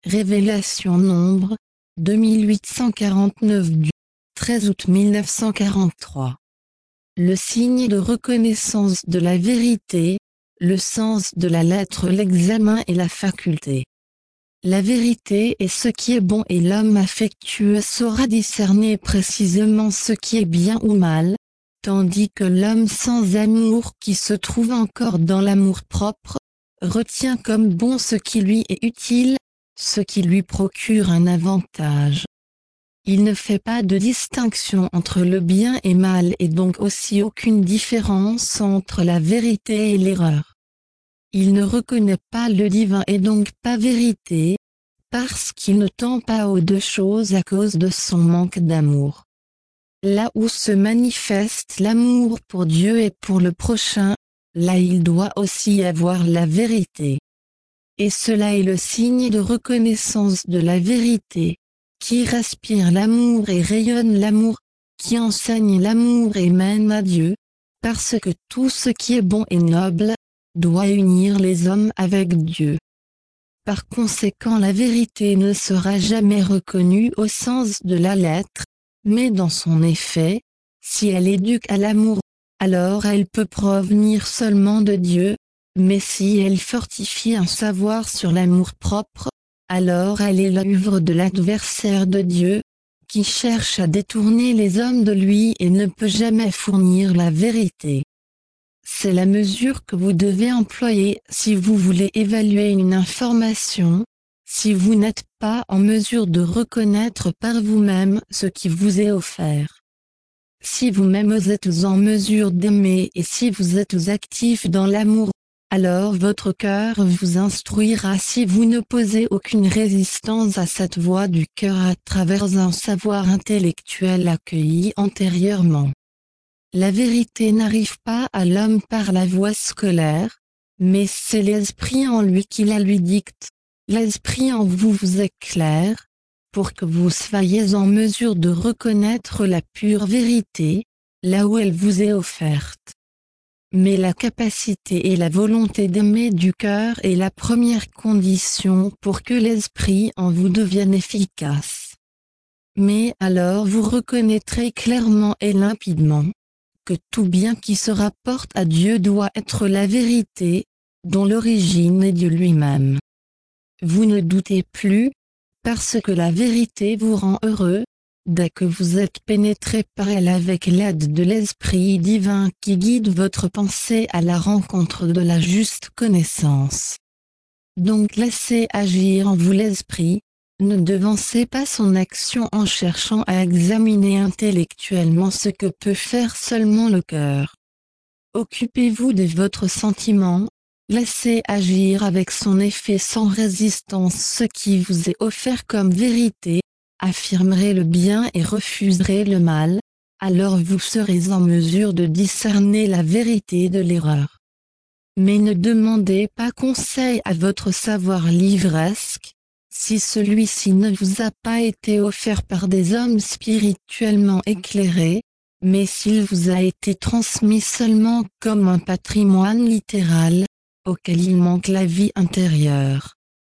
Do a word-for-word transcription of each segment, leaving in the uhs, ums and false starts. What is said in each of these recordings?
Révélation Nombre, deux mille huit cent quarante-neuf du treize août mille neuf cent quarante-trois. Le signe de reconnaissance de la vérité, le sens de la lettre, l'examen et la faculté. La vérité est ce qui est bon et l'homme affectueux saura discerner précisément ce qui est bien ou mal, tandis que l'homme sans amour qui se trouve encore dans l'amour-propre, retient comme bon ce qui lui est utile, ce qui lui procure un avantage. Il ne fait pas de distinction entre le bien et mal et donc aussi aucune différence entre la vérité et l'erreur. Il ne reconnaît pas le divin et donc pas vérité, parce qu'il ne tend pas aux deux choses à cause de son manque d'amour. Là où se manifeste l'amour pour Dieu et pour le prochain, là il doit aussi y avoir la vérité. Et cela est le signe de reconnaissance de la vérité, qui respire l'amour et rayonne l'amour, qui enseigne l'amour et mène à Dieu, parce que tout ce qui est bon et noble, doit unir les hommes avec Dieu. Par conséquent, la vérité ne sera jamais reconnue au sens de la lettre, mais dans son effet, si elle éduque à l'amour, alors elle peut provenir seulement de Dieu, mais si elle fortifie un savoir sur l'amour-propre, alors elle est l'œuvre de l'adversaire de Dieu, qui cherche à détourner les hommes de lui et ne peut jamais fournir la vérité. C'est la mesure que vous devez employer si vous voulez évaluer une information, si vous n'êtes pas en mesure de reconnaître par vous-même ce qui vous est offert. Si vous-même êtes en mesure d'aimer et si vous êtes actif dans l'amour, alors votre cœur vous instruira si vous n'opposez aucune résistance à cette voie du cœur à travers un savoir intellectuel accueilli antérieurement. La vérité n'arrive pas à l'homme par la voie scolaire, mais c'est l'esprit en lui qui la lui dicte. L'esprit en vous vous éclaire, pour que vous soyez en mesure de reconnaître la pure vérité, là où elle vous est offerte. Mais la capacité et la volonté d'aimer du cœur est la première condition pour que l'esprit en vous devienne efficace. Mais alors vous reconnaîtrez clairement et limpidement que tout bien qui se rapporte à Dieu doit être la vérité, dont l'origine est Dieu lui-même. Vous ne doutez plus, parce que la vérité vous rend heureux, dès que vous êtes pénétré par elle avec l'aide de l'Esprit divin qui guide votre pensée à la rencontre de la juste connaissance. Donc laissez agir en vous l'Esprit, ne devancez pas son action en cherchant à examiner intellectuellement ce que peut faire seulement le cœur. Occupez-vous de votre sentiment, laissez agir avec son effet sans résistance ce qui vous est offert comme vérité, affirmerez le bien et refuserez le mal, alors vous serez en mesure de discerner la vérité de l'erreur. Mais ne demandez pas conseil à votre savoir livresque, si celui-ci ne vous a pas été offert par des hommes spirituellement éclairés, mais s'il vous a été transmis seulement comme un patrimoine littéral, auquel il manque la vie intérieure.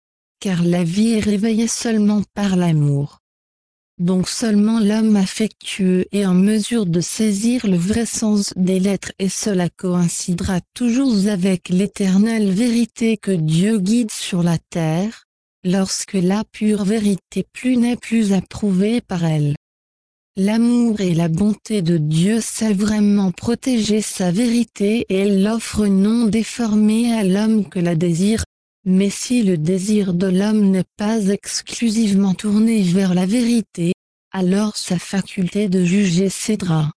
Car la vie est réveillée seulement par l'amour. Donc seulement l'homme affectueux est en mesure de saisir le vrai sens des lettres et cela coïncidera toujours avec l'éternelle vérité que Dieu guide sur la terre, lorsque la pure vérité plus n'est plus approuvée par elle. L'amour et la bonté de Dieu sait vraiment protéger sa vérité et elle l'offre non déformée à l'homme que la désire. Mais si le désir de l'homme n'est pas exclusivement tourné vers la vérité, alors sa faculté de juger cédera.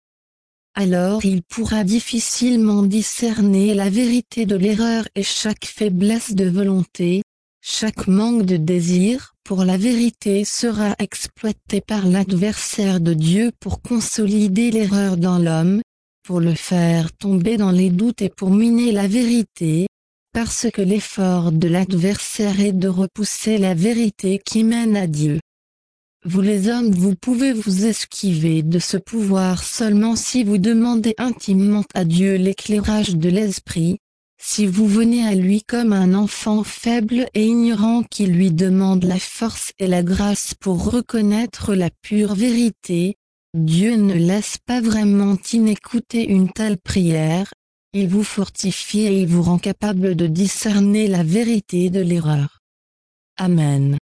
Alors il pourra difficilement discerner la vérité de l'erreur et chaque faiblesse de volonté, chaque manque de désir pour la vérité sera exploité par l'adversaire de Dieu pour consolider l'erreur dans l'homme, pour le faire tomber dans les doutes et pour miner la vérité. Parce que l'effort de l'adversaire est de repousser la vérité qui mène à Dieu. Vous les hommes vous pouvez vous esquiver de ce pouvoir seulement si vous demandez intimement à Dieu l'éclairage de l'Esprit, Si vous venez à lui comme un enfant faible et ignorant qui lui demande la force et la grâce pour reconnaître la pure vérité, Dieu ne laisse pas vraiment inécouter une telle prière, il vous fortifie et il vous rend capable de discerner la vérité de l'erreur. Amen.